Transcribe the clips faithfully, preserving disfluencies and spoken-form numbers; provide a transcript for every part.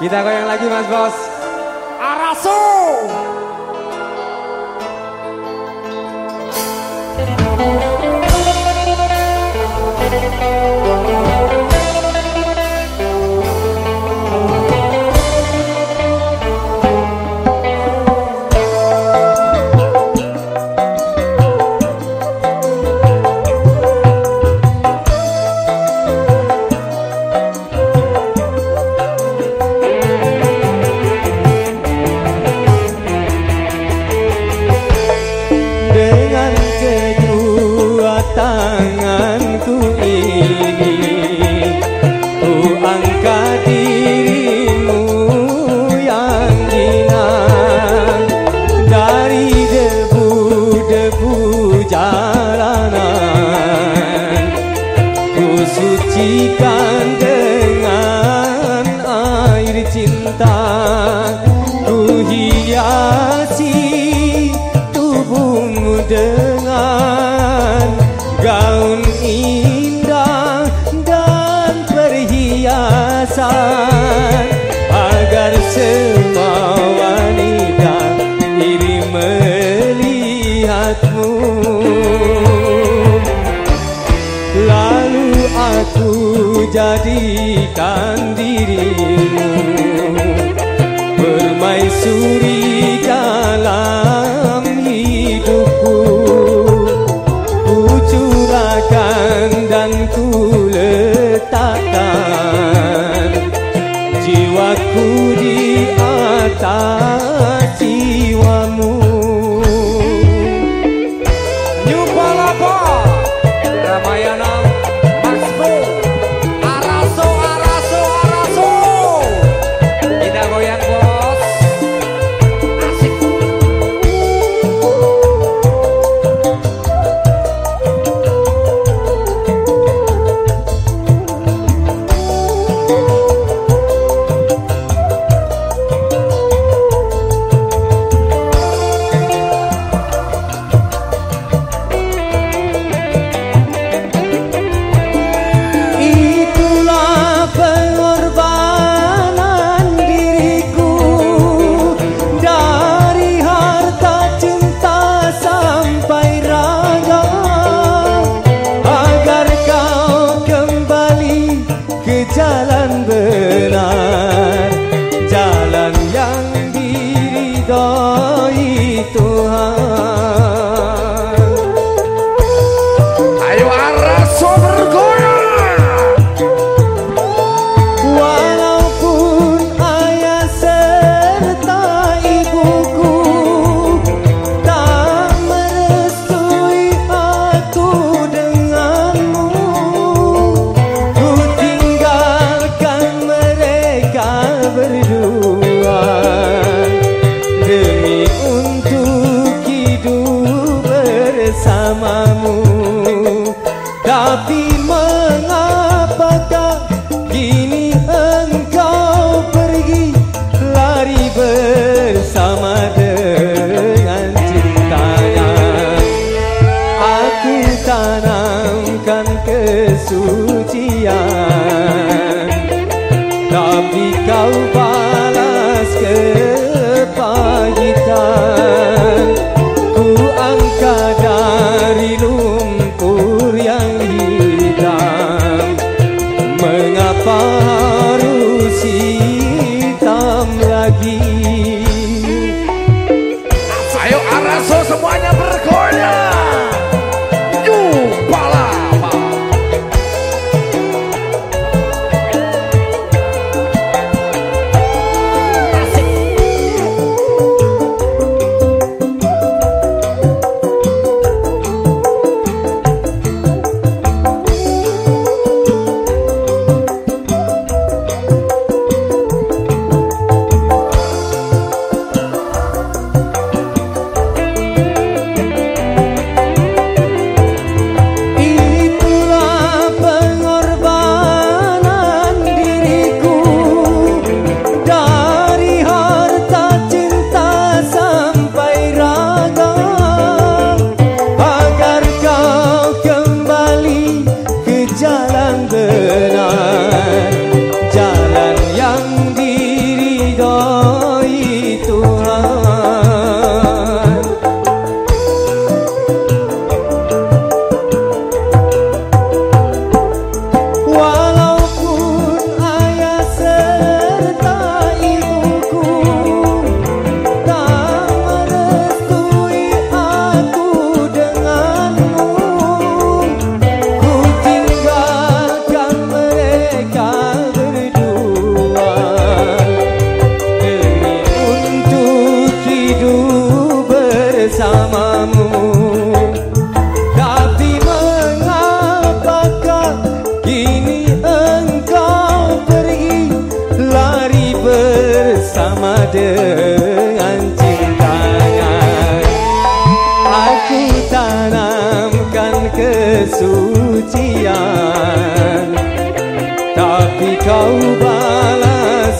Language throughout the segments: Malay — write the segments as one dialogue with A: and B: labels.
A: Kita goyang lagi Mas Bos.
B: Araso.
A: Tanganku ini ku angkat dirimu yang hina dari debu-debu jalanan, ku sucikan dengan air cinta, ku hiasi tubuhmu dengan gaun indah dan perhiasan, agar semua wanita iri melihatmu. Lalu aku jadikan dirimu permaisuri dalam hidupku, dan ku letakkan jiwaku di atas jiwamu.
B: New Palapa Ramayana Mas Bo. Araso, araso, araso. Kita goyang bos. Asik.
A: Jalan benar, jalan yang diridhoi Tuhan.
B: Ayo Araso bergoyang.
A: Walaupun ayah serta ibuku tak merestui aku denganmu, berdua demi untuk hidup bersamamu. Tapi mengapakah kini engkau pergi, lari bersama dengan cintanya? Aku tanamkan kesucian, tapi kau balas kepahitan. Ku angkat dari lumpur yang hitam, mengapa harus hitam lagi?
B: Ayo Araso semuanya bergoyang.
A: dengan cintanya. Aku tanamkan kesucian, tapi kau balas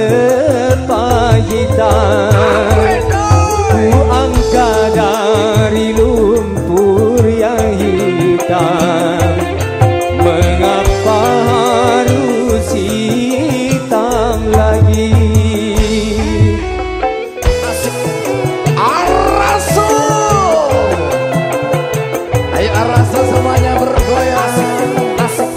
A: kepahitan. Ku angkat dari lumpur yang hitam, mengapa harus hitam lagi?
B: Araso, ayo Araso semuanya bergoyang. Asik.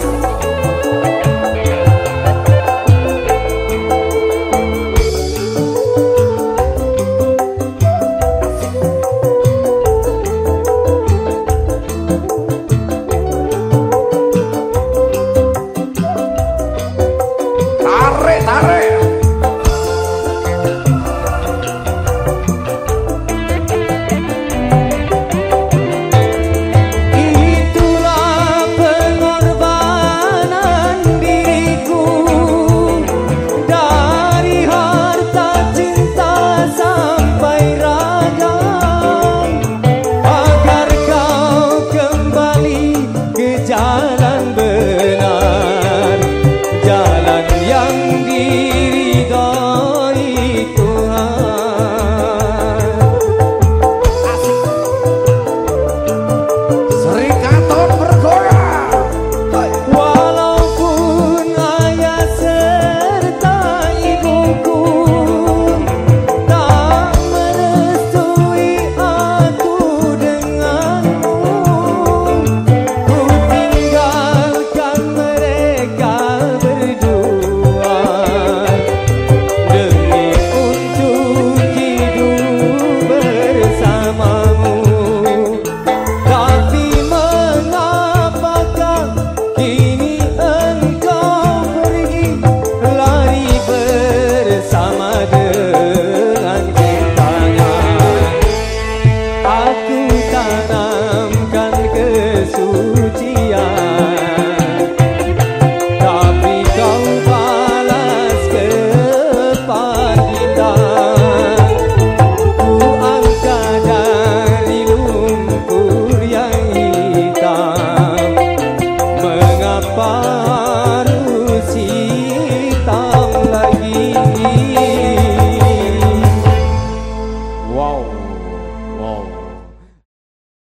B: Tarik, tarik.
A: Itulah pengorbanan diriku, dari harta cinta sampai ragam, agar kau kembali ke jalan benar, jalan yang diridhoi Tuhan.
B: Serikatan bergoyang.
A: Walaupun ayah serta ibuku tak merestui aku denganmu, ku tinggalkan mereka berdua demi untuk hidup bersamamu. Tapi mengapakah kini engkau pergi, lari bersama dengan cintanya? Aku tanamkan kesucian, tapi kau balas kepahitan. Ku angkat dari lumpur yang hitam, mengapa